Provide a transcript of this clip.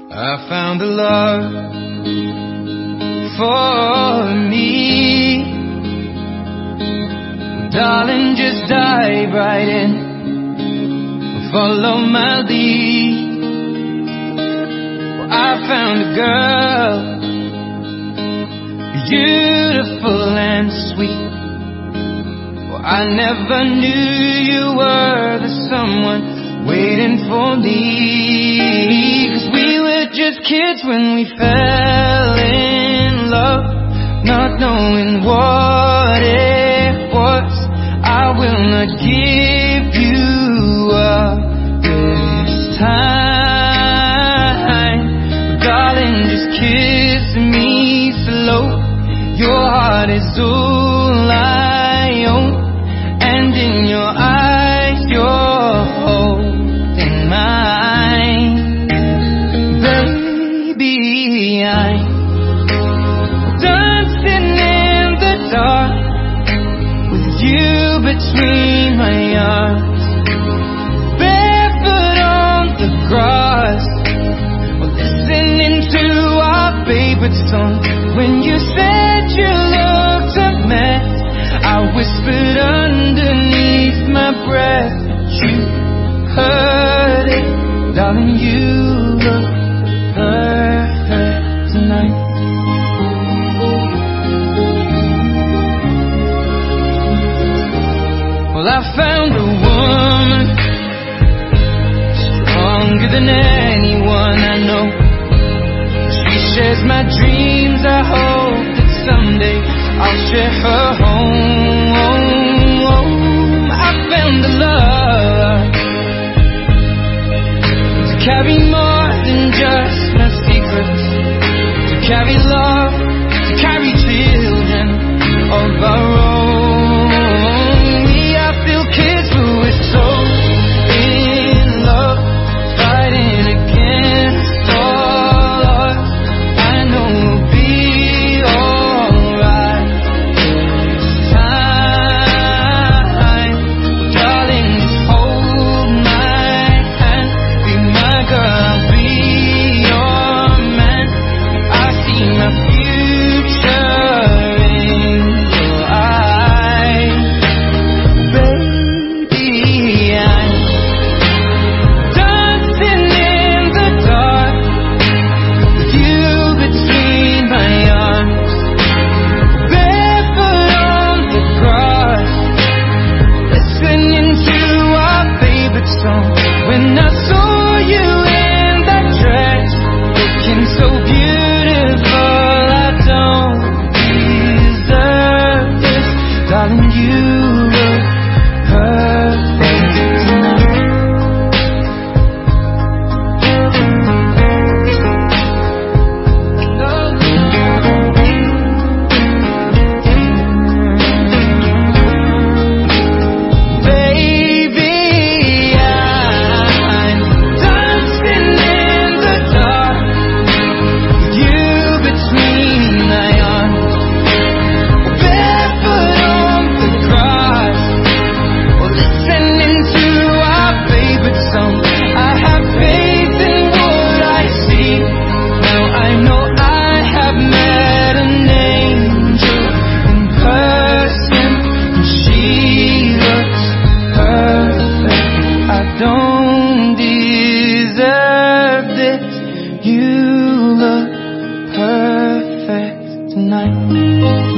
I found a love for me. Darling, just dive right in, follow my lead. Well, I found a girl, beautiful and sweet. Well, I never knew you were the someone waiting for me. 'Cause we were just kids when we fell in love, not knowing what it was. I will not give you up this time, darling, just kiss me slow. Your heart is all I own, and in your eyes you're holding mine. Baby, I'm dancing in the dark with you between my arms, barefoot on the grass, listening to our favorite song. When you said you looked a mess, I whispered underneath my breath, but you heard it. Darling, you look perfect tonight. Well, I found a woman stronger than anyone I know. She shares my dreams. I hope that someday I'll share her home. I found a love to carry more than just my secrets, to carry love, to carry children of our own. We are still kids, but we're so in love, fighting against all odds. I know we'll be alright this time. Darling, just hold my hand, be my girl, I'll be your man. I see my future in your eyes. Baby, I'm dancing in the dark with you between my arms, barefoot on the grass, listening to our favorite song. When I saw you in that dress, looking so beautiful, I don't deserve this. Darling, you look perfect tonight. Baby, I'm dancing in the dark with you between my arms, barefoot on the grass, listening to our favorite song. I have faith in what I see. Now I know I have met an angel in person, and she looks perfect. I don't deserve this. You look perfect tonight.